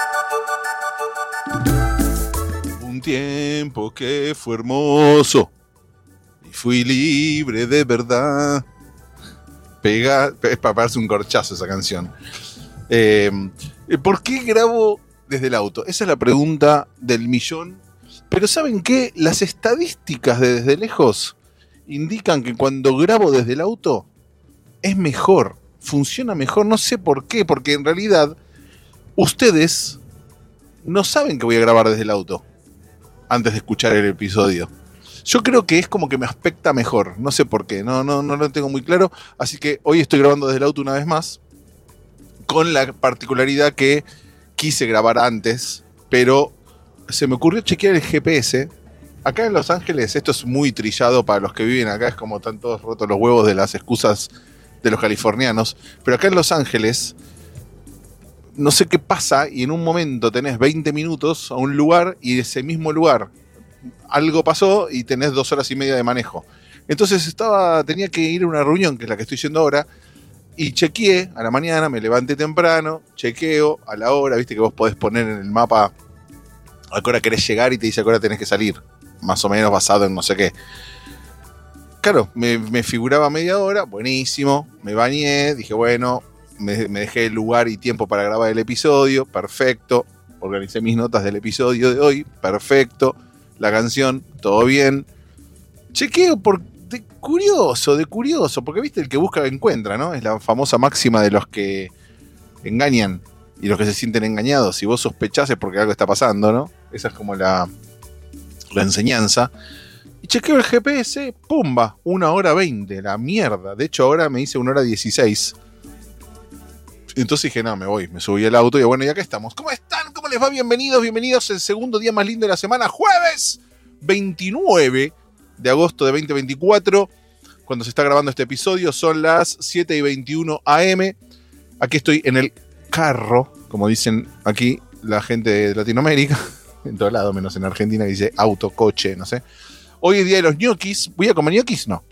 Un tiempo que fue hermoso y fui libre de verdad. Es para pegarse un corchazo esa canción. ¿Por qué grabo desde el auto? Esa es la pregunta del millón. Pero ¿saben qué? Las estadísticas de desde lejos indican que cuando grabo desde el auto es mejor, funciona mejor. No sé por qué, porque en realidad ustedes no saben que voy a grabar desde el auto antes de escuchar el episodio. Yo creo que es como que me aspecta mejor, no sé por qué, no lo tengo muy claro, así que hoy estoy grabando desde el auto una vez más, con la particularidad que quise grabar antes, pero se me ocurrió chequear el GPS. Acá en Los Ángeles, esto es muy trillado para los que viven acá, es como están todos rotos los huevos de las excusas de los californianos, pero acá en Los Ángeles no sé qué pasa y en un momento tenés 20 minutos a un lugar y ese mismo lugar algo pasó y tenés 2 horas y media de manejo. Entonces tenía que ir a una reunión, que es la que estoy yendo ahora, y chequeé a la mañana, me levanté temprano, chequeo a la hora, viste que vos podés poner en el mapa a qué hora querés llegar y te dice a qué hora tenés que salir, más o menos basado en no sé qué. Claro, me figuraba media hora, buenísimo, me bañé, dije bueno, me dejé el lugar y tiempo para grabar el episodio, perfecto, organicé mis notas del episodio de hoy, perfecto, la canción, todo bien. Chequeo de curioso, porque viste, el que busca encuentra, ¿no? Es la famosa máxima de los que engañan y los que se sienten engañados. Si vos sospechás es porque algo está pasando, ¿no? Esa es como la enseñanza. Y chequeo el GPS, ¡pumba! 1 hora 20, la mierda. De hecho, ahora me dice 1 hora 16. Entonces dije, no, me voy, me subí al auto y bueno, y acá estamos. ¿Cómo están? ¿Cómo les va? Bienvenidos el segundo día más lindo de la semana, jueves 29 de agosto de 2024. Cuando se está grabando este episodio son las 7:21 AM. Aquí estoy en el carro, como dicen aquí la gente de Latinoamérica, en todo lado, menos en Argentina, que dice auto, coche, no sé. Hoy es día de los ñoquis. ¿Voy a comer ñoquis? No.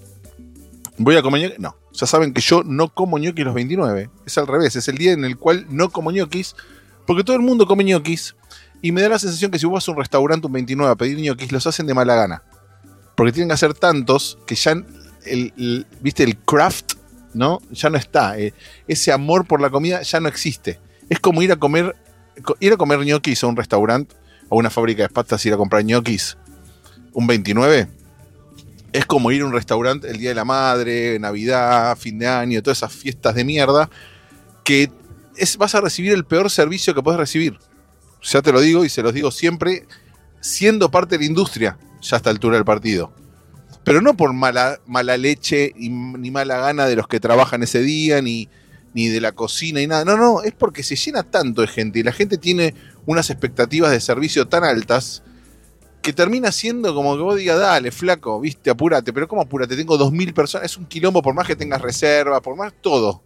¿Voy a comer ñoquis? No. Ya saben que yo no como ñoquis los 29. Es al revés. Es el día en el cual no como ñoquis. Porque todo el mundo come ñoquis. Y me da la sensación que si vos vas a un restaurante un 29 a pedir ñoquis, los hacen de mala gana. Porque tienen que hacer tantos que ya ¿viste? El craft, ¿no? Ya no está. Ese amor por la comida ya no existe. Es como ir a comer ñoquis a un restaurante, a una fábrica de pastas, ir a comprar ñoquis un 29. Es como ir a un restaurante el Día de la Madre, Navidad, fin de año, todas esas fiestas de mierda, que vas a recibir el peor servicio que podés recibir. Ya te lo digo y se los digo siempre, siendo parte de la industria, ya a esta altura del partido. Pero no por mala leche ni mala gana de los que trabajan ese día, ni de la cocina, ni nada. No, es porque se llena tanto de gente y la gente tiene unas expectativas de servicio tan altas que termina siendo como que vos digas, dale, flaco, viste, apúrate. Pero ¿cómo apúrate? Tengo 2.000 personas, es un quilombo, por más que tengas reserva, por más todo.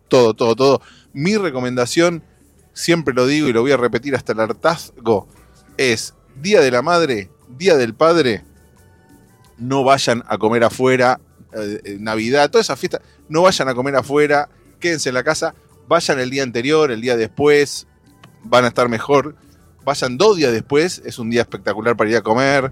Mi recomendación, siempre lo digo y lo voy a repetir hasta el hartazgo, es Día de la Madre, Día del Padre, no vayan a comer afuera, Navidad, todas esas fiestas, no vayan a comer afuera, quédense en la casa, vayan el día anterior, el día después, van a estar mejor. Vayan 2 días después, es un día espectacular para ir a comer.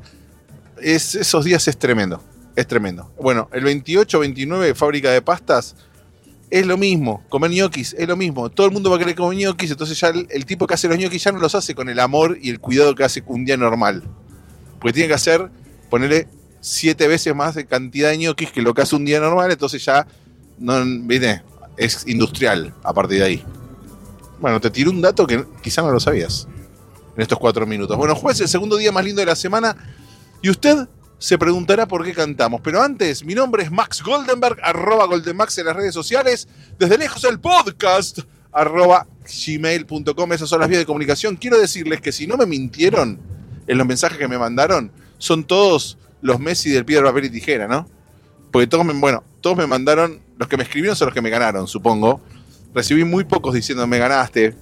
Esos días es tremendo, es tremendo. Bueno, el 28-29, fábrica de pastas, es lo mismo. Comer ñoquis es lo mismo. Todo el mundo va a querer comer ñoquis, entonces ya el tipo que hace los ñoquis ya no los hace con el amor y el cuidado que hace un día normal. Porque tiene que hacer, ponerle 7 veces más de cantidad de ñoquis que lo que hace un día normal, entonces ya, no, ¿viste? Es industrial a partir de ahí. Bueno, te tiré un dato que quizá no lo sabías en estos 4 minutos. Bueno, jueves, el segundo día más lindo de la semana. Y usted se preguntará por qué cantamos. Pero antes, mi nombre es Max Goldenberg, @GoldenMax en las redes sociales. Desde lejos el podcast, @gmail.com. Esas son las vías de comunicación. Quiero decirles que si no me mintieron en los mensajes que me mandaron, son todos los Messi del piedra, papel y tijera, ¿no? Porque todos me mandaron, los que me escribieron son los que me ganaron, supongo. Recibí muy pocos diciendo me ganaste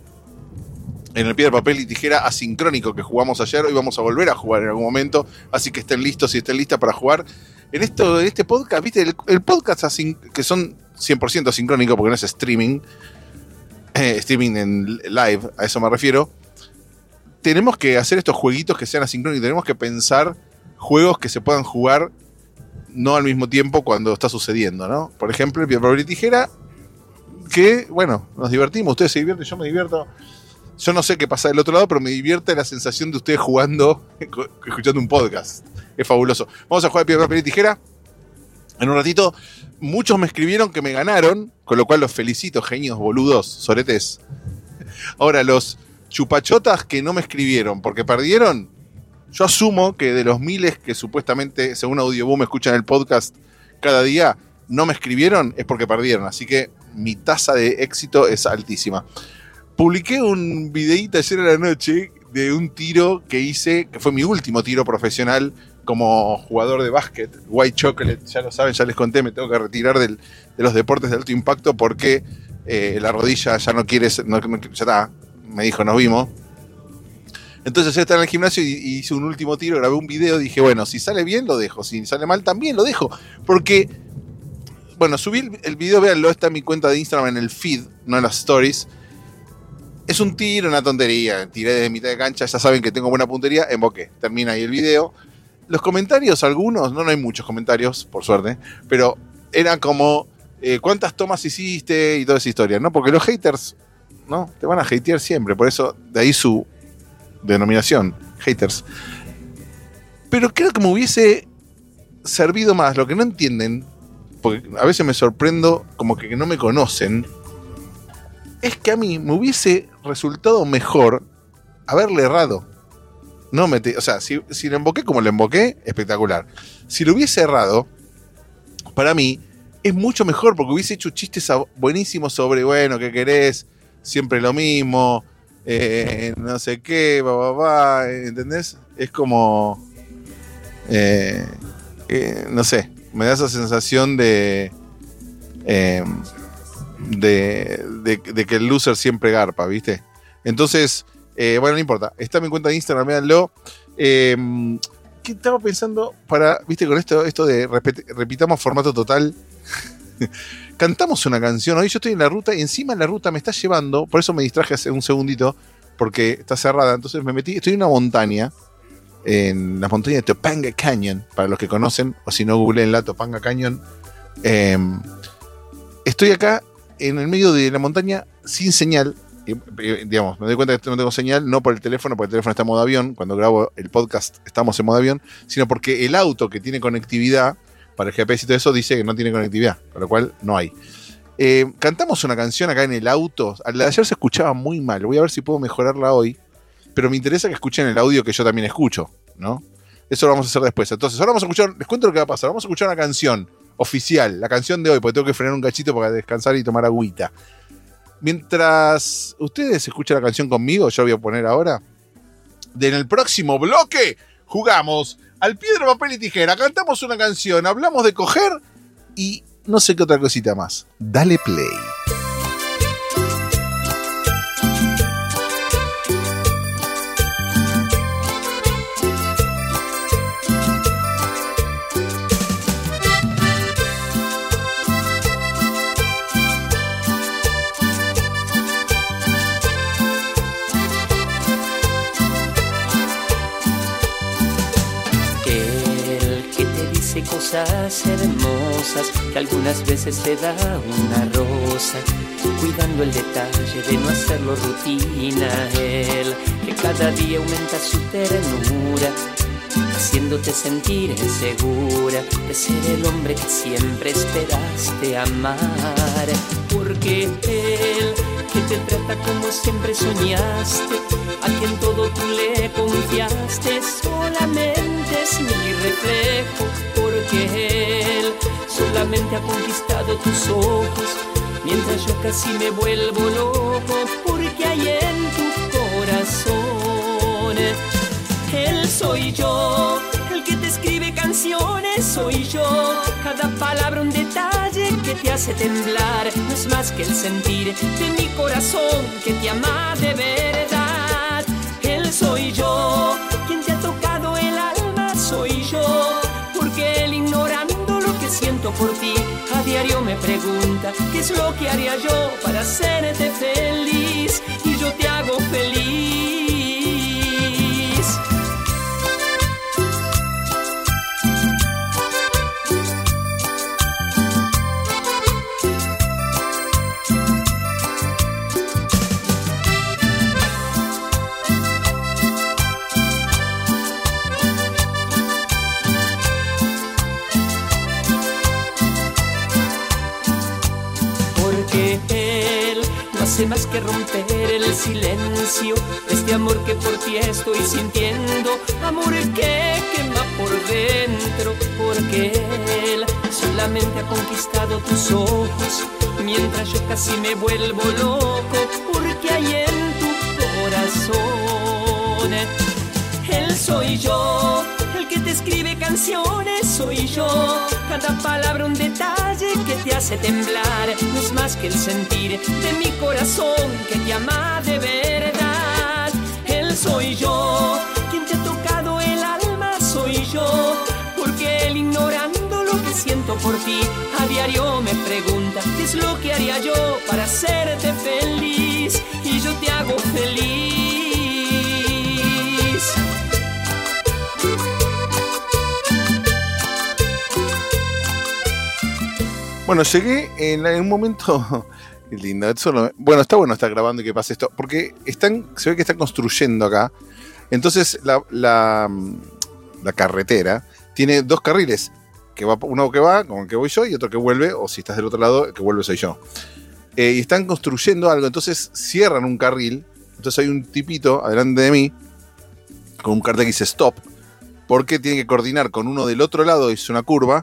en el piedra, papel y tijera asincrónico que jugamos ayer. Hoy vamos a volver a jugar en algún momento, así que estén listos y estén listas para jugar en este podcast. ¿Viste? El podcast que son 100% asincrónico porque no es streaming, streaming en live, a eso me refiero. tenemos que hacer estos jueguitos que sean asincrónicos. Tenemos que pensar juegos que se puedan jugar no al mismo tiempo cuando está sucediendo, ¿no? Por ejemplo, el piedra, papel y tijera, que, bueno, nos divertimos, ustedes se divierten, yo me divierto. Yo no sé qué pasa del otro lado, pero me divierte la sensación de ustedes jugando, escuchando un podcast. Es fabuloso. Vamos a jugar piedra, papel y tijera. En un ratito, muchos me escribieron que me ganaron, con lo cual los felicito, genios, boludos, soretes. Ahora, los chupachotas que no me escribieron porque perdieron, yo asumo que de los miles que supuestamente, según Audioboom, escuchan el podcast cada día, no me escribieron, es porque perdieron. Así que mi tasa de éxito es altísima. Publiqué un videíto ayer a la noche de un tiro que hice, que fue mi último tiro profesional como jugador de básquet. White Chocolate, ya lo saben, ya les conté, me tengo que retirar de los deportes de alto impacto porque la rodilla ya no quiere, ya está, me dijo, nos vimos. Entonces ya estaba en el gimnasio y hice un último tiro, grabé un video y dije, bueno, si sale bien lo dejo, si sale mal también lo dejo. Porque, bueno, subí el video, véanlo, está en mi cuenta de Instagram en el feed, no en las stories. Es un tiro, una tontería, tiré desde mitad de cancha, ya saben que tengo buena puntería, emboqué, termina ahí el video. Los comentarios, algunos, no hay muchos comentarios, por suerte, pero eran como, ¿cuántas tomas hiciste? Y toda esa historia, ¿no? Porque los haters, ¿no? Te van a hatear siempre, por eso, de ahí su denominación, haters. Pero creo que me hubiese servido más, lo que no entienden, porque a veces me sorprendo como que no me conocen, es que a mí me hubiese resultado mejor haberle errado. No o sea, si lo emboqué como lo emboqué, espectacular. Si lo hubiese errado, para mí es mucho mejor, porque hubiese hecho chistes buenísimos sobre, bueno, ¿qué querés? Siempre lo mismo, no sé qué, ¿entendés? Es como, no sé, me da esa sensación de que el loser siempre garpa, ¿viste? Entonces, bueno, no importa. Está en mi cuenta de Instagram, véanlo. ¿Qué estaba pensando para, viste, con esto de repitamos formato total? Cantamos una canción. Hoy yo estoy en la ruta y encima en la ruta me está llevando, por eso me distraje hace un segundito, porque está cerrada. Entonces me metí, estoy en una montaña, en las montañas de Topanga Canyon, para los que conocen, o si no, googleenla, Topanga Canyon. Estoy acá en el medio de la montaña sin señal. Digamos, me doy cuenta que no tengo señal, no por el teléfono, porque el teléfono está en modo avión. Cuando grabo el podcast estamos en modo avión, sino porque el auto que tiene conectividad para el GPS y todo eso dice que no tiene conectividad, con lo cual no hay. Cantamos una canción acá en el auto. La de ayer se escuchaba muy mal. Voy a ver si puedo mejorarla hoy, pero me interesa que escuchen el audio que yo también escucho, ¿no? Eso lo vamos a hacer después. Entonces, ahora vamos a escuchar, les cuento lo que va a pasar. Vamos a escuchar una canción oficial, la canción de hoy, porque tengo que frenar un cachito para descansar y tomar agüita. Mientras ustedes escuchan la canción conmigo, yo voy a poner ahora. En el próximo bloque jugamos al piedra, papel y tijera. Cantamos una canción, hablamos de coger y no sé qué otra cosita más. Dale play. Cosas hermosas que algunas veces te da una rosa, cuidando el detalle de no hacerlo rutina. Él que cada día aumenta su ternura, haciéndote sentir segura de ser el hombre que siempre esperaste amar. Porque él que te trata como siempre soñaste, a quien todo tú le confiaste, solamente es mi reflejo. Porque él solamente ha conquistado tus ojos, mientras yo casi me vuelvo loco, porque hay en tu corazón. Él soy yo, el que te escribe canciones, soy yo. Cada palabra un detalle que te hace temblar, no es más que el sentir de mi corazón que te ama de verdad. Él soy yo, quien te ha tocado el alma, soy yo. Porque él, ignorando lo que siento por ti, a diario me pregunta qué es lo que haría yo para hacerte feliz. Y yo te hago feliz. hace más que romper el silencio de este amor que por ti estoy sintiendo, amor que quema por dentro, porque él solamente ha conquistado tus ojos, mientras yo casi me vuelvo loco, porque hay en tu corazón. Él soy yo, el que te escribe canciones, soy yo. Cada palabra un detalle que te hace temblar. No es más que el sentir de mi corazón que te ama de verdad. Él soy yo, quien te ha tocado el alma, soy yo. Porque él, ignorando lo que siento por ti, a diario me pregunta qué es lo que haría yo para hacerte feliz. Y yo te hago feliz. Bueno, llegué en un momento. Qué lindo. Bueno, está bueno estar grabando y que pase esto. Porque se ve que están construyendo acá. Entonces la carretera tiene dos carriles. Uno que va, con el que voy yo, y otro que vuelve. O si estás del otro lado, el que vuelve soy yo. Y están construyendo algo. Entonces cierran un carril. Entonces hay un tipito adelante de mí con un cartel que dice stop. Porque tiene que coordinar con uno del otro lado. Hizo una curva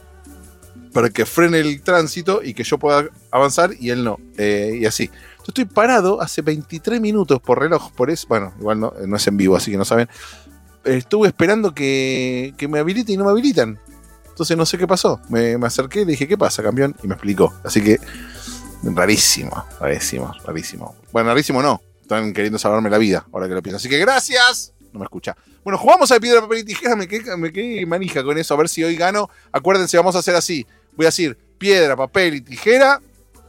para que frene el tránsito y que yo pueda avanzar y él no. Y así. Yo estoy parado hace 23 minutos por reloj. Por eso, bueno, igual no es en vivo, así que no saben. Estuve esperando que me habiliten y no me habilitan. Entonces no sé qué pasó. Me acerqué y le dije, ¿qué pasa, campeón? Y me explicó. Así que, rarísimo. Bueno, rarísimo no. Están queriendo salvarme la vida, ahora que lo pienso. Así que gracias. No me escucha. Bueno, jugamos a piedra, papel y tijera. Me quedé manija con eso. A ver si hoy gano. Acuérdense, vamos a hacer así. Voy a decir piedra, papel y tijera.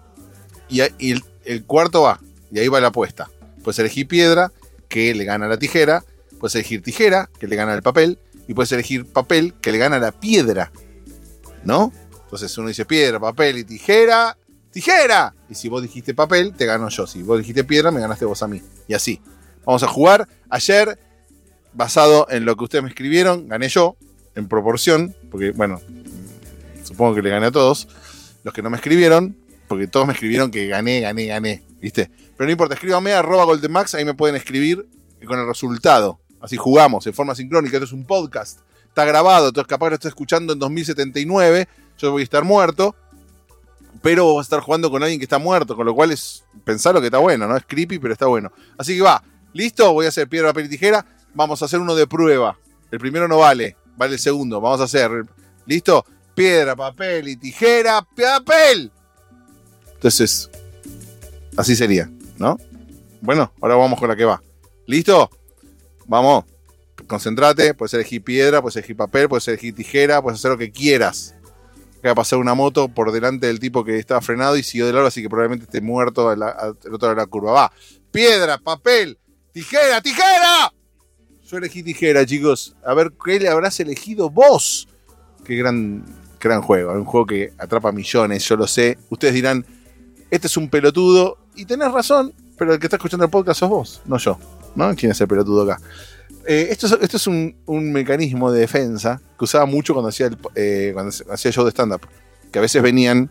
Y el cuarto va. Y ahí va la apuesta. Puedes elegir piedra, que le gana la tijera. Puedes elegir tijera, que le gana el papel. Y puedes elegir papel, que le gana la piedra. ¿No? Entonces uno dice piedra, papel y tijera. ¡Tijera! Y si vos dijiste papel, te gano yo. Si vos dijiste piedra, me ganaste vos a mí. Y así. Vamos a jugar. Ayer, basado en lo que ustedes me escribieron, gané yo. En proporción. Porque, bueno, supongo que le gané a todos. Los que no me escribieron. Porque todos me escribieron que gané. ¿Viste? Pero no importa. Escríbanme a @goldenmax. Ahí me pueden escribir con el resultado. Así jugamos en forma sincrónica. Esto es un podcast. Está grabado. Entonces capaz que lo estoy escuchando en 2079. Yo voy a estar muerto. Pero vos vas a estar jugando con alguien que está muerto. Con lo cual pensalo que está bueno, ¿no? Es creepy, pero está bueno. Así que va. ¿Listo? Voy a hacer piedra, papel y tijera. Vamos a hacer uno de prueba. El primero no vale. Vale el segundo. Vamos a hacer. ¿Listo? Piedra, papel y tijera. ¡Papel! Entonces, así sería, ¿no? Bueno, ahora vamos con la que va. ¿Listo? Vamos. Concentrate. Puedes elegir piedra, puedes elegir papel, puedes elegir tijera, puedes hacer lo que quieras. Acaba de pasar una moto por delante del tipo que estaba frenado y siguió de largo, así que probablemente esté muerto al otro lado de la curva. Va. Piedra, papel, tijera, ¡tijera! Yo elegí tijera, chicos. A ver qué le habrás elegido vos. Qué gran juego. Un juego que atrapa millones, yo lo sé. Ustedes dirán, este es un pelotudo. Y tenés razón, pero el que está escuchando el podcast sos vos, no yo. ¿No? ¿Quién es el pelotudo acá? Esto es un mecanismo de defensa que usaba mucho cuando hacía show de stand-up. Que a veces venían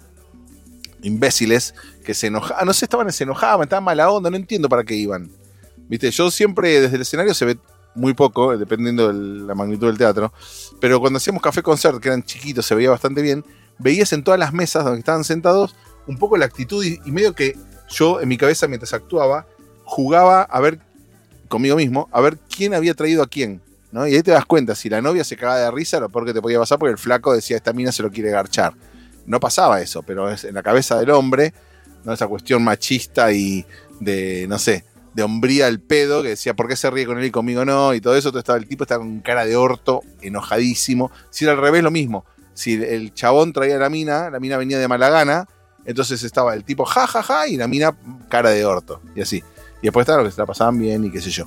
imbéciles que se enojaban. No sé, se enojaban, estaban mala onda, no entiendo para qué iban. ¿Viste? Yo siempre desde el escenario se ve muy poco, dependiendo de la magnitud del teatro. Pero cuando hacíamos café concert, que eran chiquitos, se veía bastante bien. Veías en todas las mesas donde estaban sentados un poco la actitud y medio que yo en mi cabeza mientras actuaba jugaba a ver conmigo mismo, a ver quién había traído a quién, ¿no? Y ahí te das cuenta, si la novia se cagaba de risa, lo peor que te podía pasar porque el flaco decía, esta mina se lo quiere garchar. No pasaba eso, pero es en la cabeza del hombre, ¿no? Esa cuestión machista y de, no sé, de hombría al pedo, que decía, ¿por qué se ríe con él y conmigo no? Y todo eso, el tipo estaba con cara de orto, enojadísimo. Si era al revés, lo mismo. Si el chabón traía a la mina venía de mala gana, entonces estaba el tipo ja, y la mina cara de orto, y así. Y después estaban los que se la pasaban bien y qué sé yo.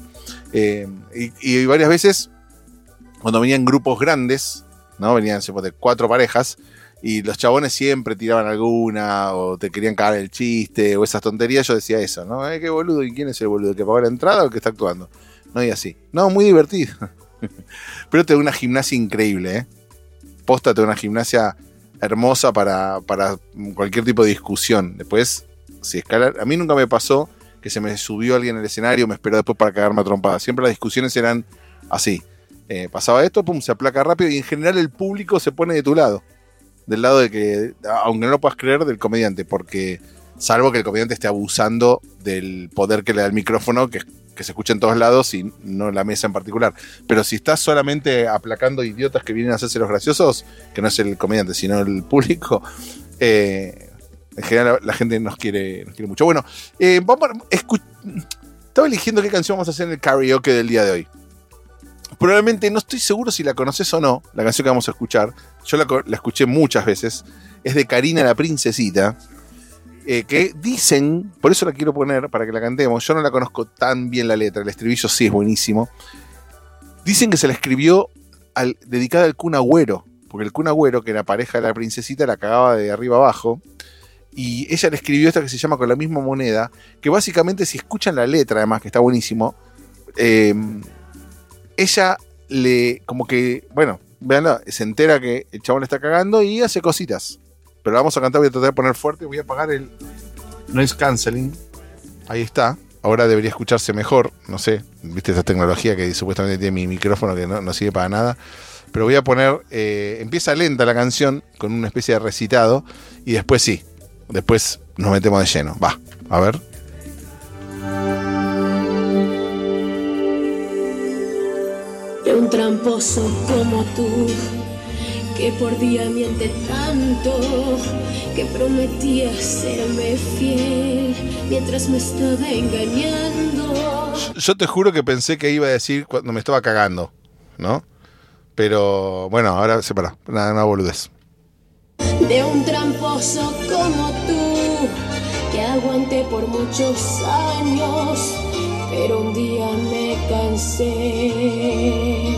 Y varias veces, cuando venían grupos grandes, ¿no? Venían de 4 parejas, y los chabones siempre tiraban alguna, o te querían cagar el chiste, o esas tonterías, yo decía eso, ¿no? Qué boludo, ¿y quién es el boludo? ¿El que pagó la entrada o el que está actuando? No, y así. No, muy divertido. Pero te da una gimnasia increíble, ¿eh? Posta, te da una gimnasia hermosa para cualquier tipo de discusión. Después si escalar. A mí nunca me pasó que se me subió alguien al escenario, me esperó después para cagarme a trompada. Siempre las discusiones eran así. Pasaba esto, pum, se aplaca rápido y en general el público se pone de tu lado. Del lado de que, aunque no lo puedas creer, del comediante, porque salvo que el comediante esté abusando del poder que le da el micrófono, que se escucha en todos lados y no en la mesa en particular. Pero si estás solamente aplacando idiotas que vienen a hacerse los graciosos, que no es el comediante, sino el público, en general la gente nos quiere mucho. Bueno, estaba eligiendo qué canción vamos a hacer en el karaoke del día de hoy. Probablemente, no estoy seguro si la conoces o no, la canción que vamos a escuchar. Yo la escuché muchas veces. Es de Karina la Princesita. Que dicen, por eso la quiero poner para que la cantemos. Yo no la conozco tan bien la letra, el estribillo sí es buenísimo. Dicen que se la escribió dedicada al Kun Agüero, porque el Kun Agüero, que era pareja de la princesita, la cagaba de arriba abajo. Y ella le escribió esta que se llama Con la misma moneda, que básicamente, si escuchan la letra, además, que está buenísimo, ella como que, bueno, veanla, se entera que el chabón le está cagando y hace cositas. Pero la vamos a cantar, voy a tratar de poner fuerte, voy a apagar el noise cancelling. Ahí está. Ahora debería escucharse mejor, no sé, viste esa tecnología que supuestamente tiene mi micrófono que no sirve para nada. Pero voy a poner, empieza lenta la canción, con una especie de recitado, y después sí, después nos metemos de lleno. Va, a ver. De un tramposo como tú, que por día miente tanto, que prometía serme fiel mientras me estaba engañando. Yo te juro que pensé que iba a decir cuando me estaba cagando, ¿no? Pero bueno, ahora se paró, nada boludez. De un tramposo como tú, que aguanté por muchos años, pero un día me cansé.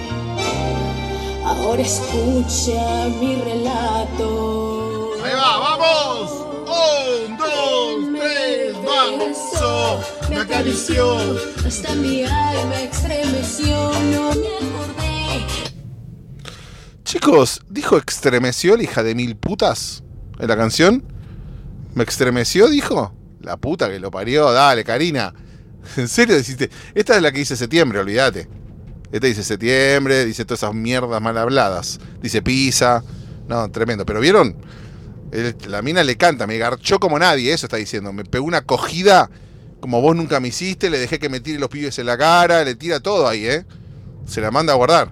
Ahora escucha mi relato. Ahí va, vamos. 1, 2, 3, vamos. Me acarició. Hasta mi alma estremeció, no me acordé. Chicos, dijo estremeció la hija de mil putas en la canción. ¿Me estremeció, dijo? La puta que lo parió, dale, Karina. ¿En serio deciste? Esta es la que dice septiembre, olvídate. Esta dice septiembre, dice todas esas mierdas mal habladas. Dice pizza. No, tremendo. Pero ¿vieron? La mina le canta, me garchó como nadie, eso está diciendo. Me pegó una cogida como vos nunca me hiciste, le dejé que me tire los pibes en la cara, le tira todo ahí, Se la manda a guardar.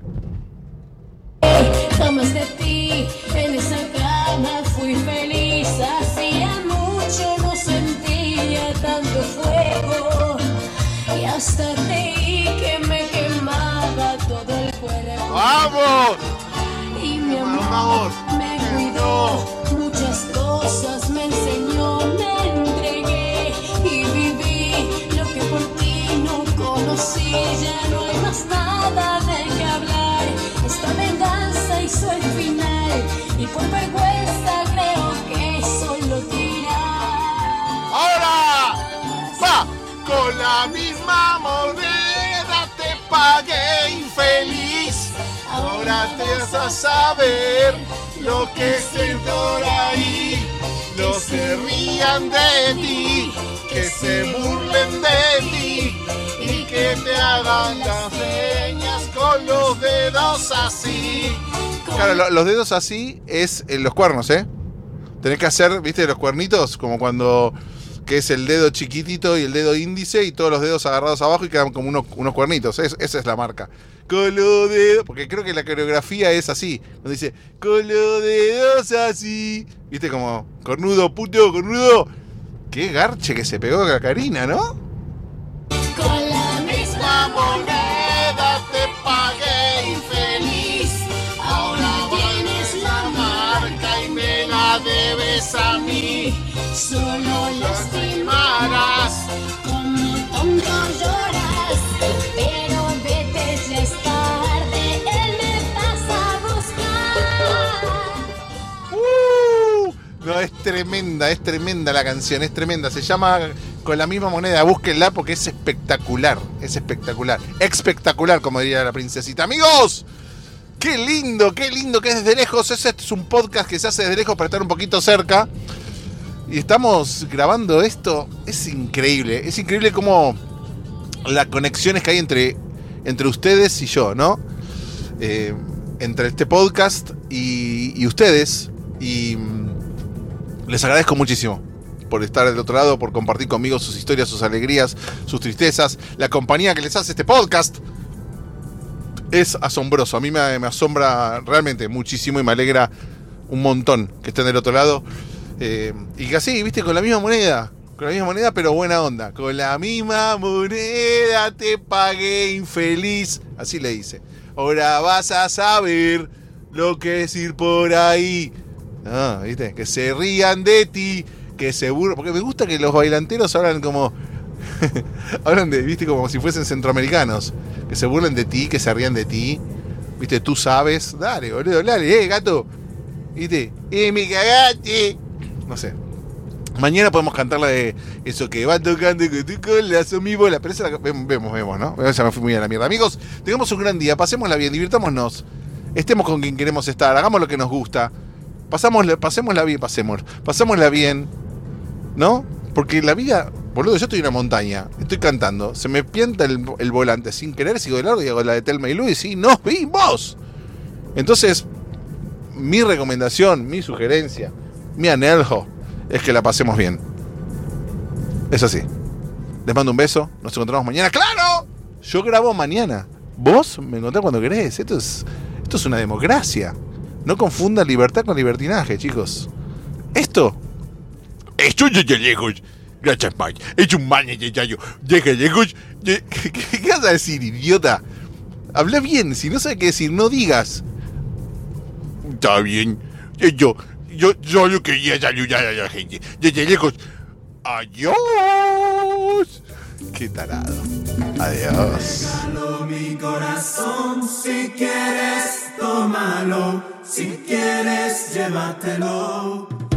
Jamás de ti, en esa cama fui feliz. Hacía mucho no sentía tanto fuego. Y hasta creí que me quemaba todo el cuerpo. ¡Vamos! Y mi amor me cuidó, muchas cosas me enseñó, me entregué y viví lo que por ti no conocí. Ya no hay más nada de qué hablar. Esta venganza hizo el final y por vergüenza creo que solo tirar. ¡Ahora! ¡Va! Con la misma moneda te pagué infeliz. Ahora te vas a saber lo que se llora ahí. No se rían de ti, que se burlen de ti y que te hagan las señas con los dedos así. Claro, los dedos así es los cuernos, Tenés que hacer, ¿viste? Los cuernitos, como cuando... que es el dedo chiquitito y el dedo índice y todos los dedos agarrados abajo y quedan como unos cuernitos. Esa es la marca. Con los dedos, porque creo que la coreografía es así. Donde dice, con los dedos así. ¿Viste? Como, cornudo, puto, cornudo. Qué garche que se pegó a Karina, ¿no? Con la misma moneda te pagué infeliz. Ahora tienes la marca y me la debes a mí. Solo lastimarás, como tonto lloras, pero vete, ya es tarde, él me vas a buscar. No, es tremenda la canción, es tremenda. Se llama Con la misma moneda, búsquenla porque es espectacular, espectacular, como diría la princesita. Amigos, qué lindo que es Desde Lejos. Este es un podcast que se hace desde lejos para estar un poquito cerca. Y estamos grabando esto. Es increíble cómo las conexiones que hay entre ustedes y yo, ¿no? Entre este podcast y ustedes. Y les agradezco muchísimo por estar del otro lado, por compartir conmigo sus historias, sus alegrías, sus tristezas, la compañía que les hace este podcast. Es asombroso, a mí me asombra realmente muchísimo y me alegra un montón que estén del otro lado. Y que así, viste, con la misma moneda, pero buena onda. Con la misma moneda te pagué, infeliz. Así le dice. Ahora vas a saber lo que es ir por ahí. Ah, viste, que se rían de ti, que se burlan. Porque me gusta que los bailanteros hablan como... hablan de, viste, como si fuesen centroamericanos. Que se burlen de ti, que se rían de ti. Viste, tú sabes. Dale, boludo, dale, gato. Viste, me cagaste. No sé. Mañana podemos cantar la de eso que va tocando con la mi bola. Pero esa la vemos, ¿no? Esa me fui muy a la mierda. Amigos, tengamos un gran día. Pasémosla bien, divirtámonos. Estemos con quien queremos estar. Hagamos lo que nos gusta. Pasémosla bien. ¿No? Porque la vida... Boludo, yo estoy en una montaña. Estoy cantando. Se me pianta el volante. Sin querer sigo de largo y hago la de Thelma y Luis. Y nos vimos. Entonces, mi recomendación, mi sugerencia, mi anhelo es que la pasemos bien. Es así. Les mando un beso. Nos encontramos mañana. ¡Claro! Yo grabo mañana. Vos me encontrás cuando querés. Esto es una democracia. No confundan libertad con libertinaje, chicos. Esto ya lejos. Gracias, Mike. Es un man necesario. Deja lejos. ¿Qué vas a decir, idiota? Habla bien. Si no sabes qué decir, no digas. Está bien. Yo solo quería saludar a la gente. Desde lejos. Adiós. Qué tarado. Adiós. Regalo mi corazón, si quieres, tómalo. Si quieres, llévatelo.